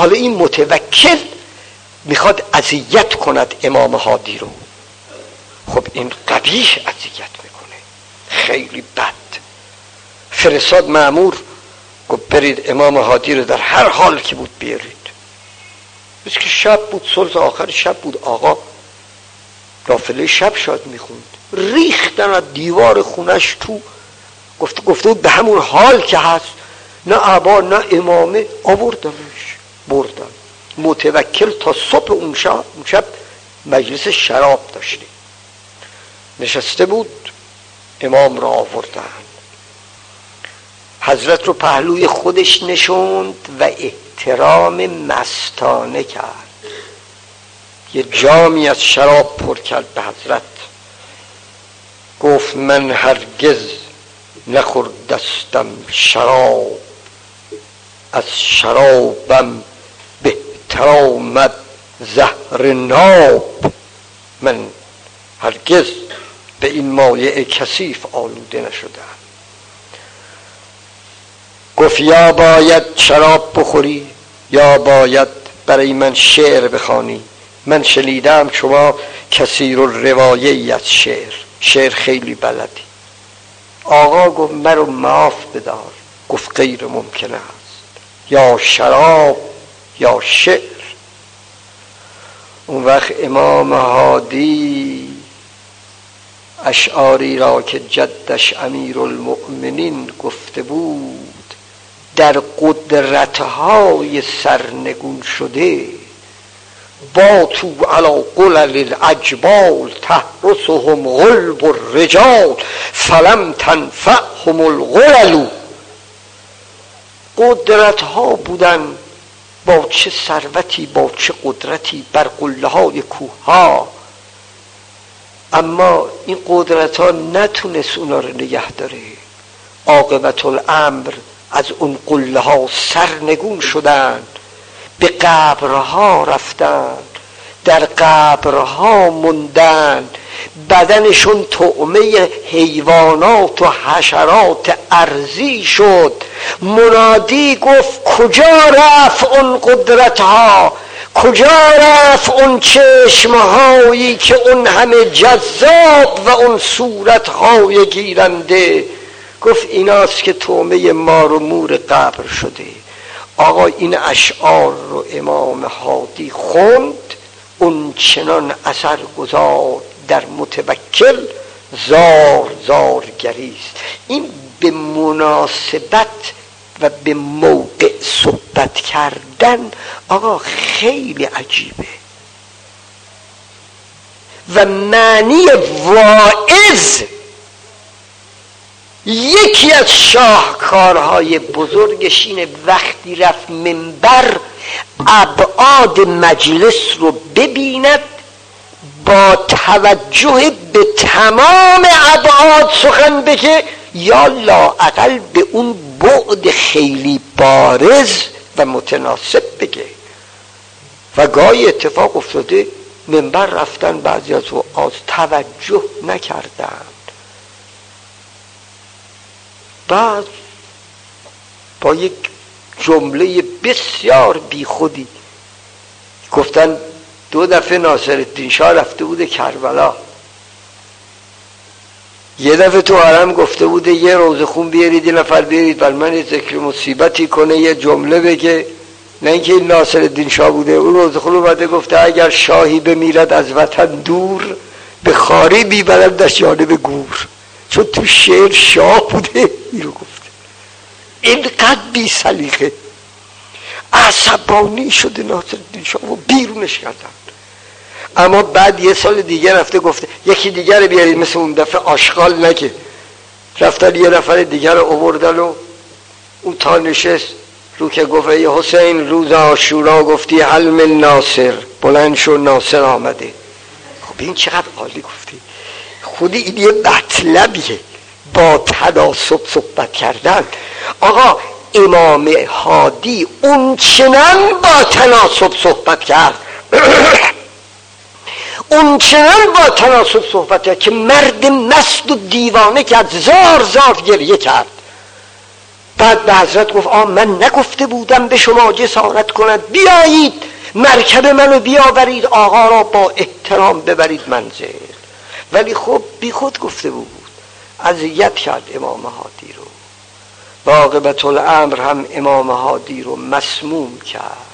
حالا این متوکل میخواد اذیت کند امام هادی رو. خب این قبیح اذیت میکنه، خیلی بد. فرستاد مأمور، گفت برید امام هادی رو در هر حال که بود بیارید. بس که شب بود، صلح آخر شب بود، آقا نافله شب شاد میخوند، ریختن از دیوار خونش تو. گفته بود به همون حال که هست، نه عبا نه امامه، آوردنش بردن. متوکل تا صبح اون شب مجلس شراب داشته، نشسته بود، امام را آوردن، حضرت رو پهلوی خودش نشوند و احترام مستانه کرد. یه جامی از شراب پر کرد به حضرت، گفت من هرگز نخوردستم شراب، از شرابم بهتر آمد زهر ناب. من هرگز به این مایع کثیف آلوده نشدم. گفت یا باید شراب بخوری یا باید برای من شعر بخوانی. من شنیدم شما کثیر الروایه از شعر خیلی بلدی. آقا گفت مرا معاف بدار. گفت غیر ممکن است، یا شراب یا شعر. اون وقت امام هادی اشعاری را که جدش امیرالمؤمنین گفته بود، در قدرتهای سرنگون شده، با تو علی قلل العجبال تحرسهم غلب الرجال فلم تنفعهم الغلل. قدرتها بودن، با چه ثروتی با چه قدرتی، بر قله های کوه ها، اما این قدرت ها نتونست اونا رو نگه داره. عاقبت الامر از اون قله ها سرنگون شدن، به قبرها رفتن، در قبرها موندن، بدنشون طعمه حیوانات و حشرات ارضی شد. منادی گفت کجا رفت اون قدرتها، کجا رفت اون چشمهایی که اون همه جذاب و اون صورتهای گیرنده. گفت ایناست که طعمه مار و مور قبر شده. آقا این اشعار رو امام هادی خوند، اون چنان اثر گذار در متوکل، زار زار گریست. این به مناسبت و به موقع صحبت کردن آقا خیلی عجیبه. و معنی واعظ یکی از شاهکارهای بزرگش اینه وقتی رفت منبر ابعاد مجلس رو ببیند، با توجه به تمام ابعاد سخن بگه، یا لااقل به اون بعد خیلی بارز و متناسب بگه. و گاهی اتفاق افتاده منبر رفتن بعضی از وعاظ توجه نکردن، بعد با یک جمله بسیار بیخودی گفتن 2 دفعه ناصرالدین شاه رفته بوده کربلا، یه دفعه تو حرم گفته بوده یه روزه خون بیارید، یه نفر بیارید بر من ذکر مصیبتی کنه، یه جمله بگه. نه اینکه این ناصرالدین شاه بوده، اون روزه خون اومده گفته اگر شاهی بمیرد از وطن دور، به خاری بیبرندش جانب گور. چون تو شعر شاه بوده این رو گفته. اینقدر بی سلیقه، عصبانی شده ناصرالدین شاه و بیرونش کردن. اما بعد یه سال دیگه رفته گفته یکی دیگر رو بیارید، مثل اون دفعه آشغال نگه. رفتن یه نفر دیگر رو آوردن و اون تا نشست رو که گفت ای حسین روز عاشورا گفتی هل من ناصر، بلند شو ناصر آمده. خب این چقدر عالی گفتی. خودی این یه مطلبیه، با تناسب صحبت کردن. آقا امام هادی اون چنان با تناسب صحبت کرد اون چنان با تناسب صحبت کرد که مرد مست و دیوانه کرد، زار زار گریه کرد. بعد به حضرت گفت من نگفته بودم به شما جسارت کند؟ بیایید مرکب منو بیاورید، آقا را با احترام ببرید منزل. ولی خب بی خود گفته بود، اذیت کرد امام هادی رو. و عاقبت الامر هم امام هادی رو مسموم کرد.